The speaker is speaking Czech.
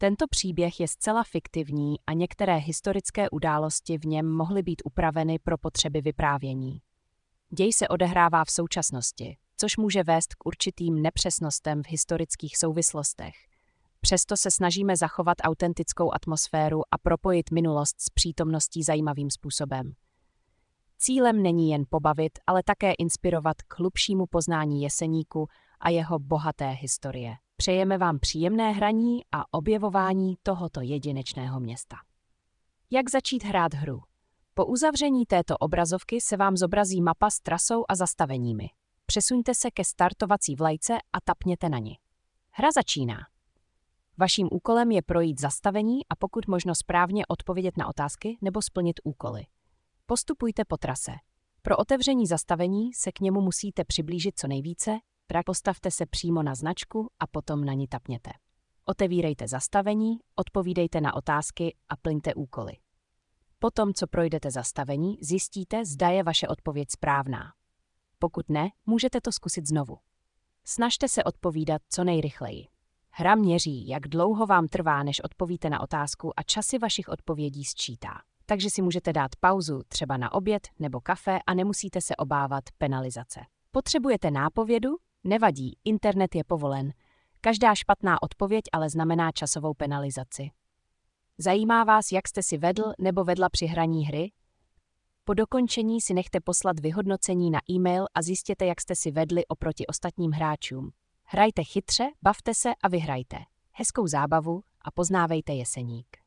Tento příběh je zcela fiktivní a některé historické události v něm mohly být upraveny pro potřeby vyprávění. Děj se odehrává v současnosti, což může vést k určitým nepřesnostem v historických souvislostech. Přesto se snažíme zachovat autentickou atmosféru a propojit minulost s přítomností zajímavým způsobem. Cílem není jen pobavit, ale také inspirovat k hlubšímu poznání Jeseníku a jeho bohaté historie. Přejeme vám příjemné hraní a objevování tohoto jedinečného města. Jak začít hrát hru? Po uzavření této obrazovky se vám zobrazí mapa s trasou a zastaveními. Přesuňte se ke startovací vlajce a tapněte na ni. Hra začíná. Vaším úkolem je projít zastavení a pokud možno správně odpovědět na otázky nebo splnit úkoly. Postupujte po trase. Pro otevření zastavení se k němu musíte přiblížit co nejvíce, postavte se přímo na značku a potom na ni tapněte. Otevírejte zastavení, odpovídejte na otázky a plňte úkoly. Potom, co projdete zastavení, zjistíte, zda je vaše odpověď správná. Pokud ne, můžete to zkusit znovu. Snažte se odpovídat co nejrychleji. Hra měří, jak dlouho vám trvá, než odpovíte na otázku a časy vašich odpovědí sčítá. Takže si můžete dát pauzu třeba na oběd nebo kafe a nemusíte se obávat penalizace. Potřebujete nápovědu? Nevadí, internet je povolen. Každá špatná odpověď ale znamená časovou penalizaci. Zajímá vás, jak jste si vedl nebo vedla při hraní hry? Po dokončení si nechte poslat vyhodnocení na e-mail a zjistěte, jak jste si vedli oproti ostatním hráčům. Hrajte chytře, bavte se a vyhrajte. Hezkou zábavu a poznávejte Jeseník.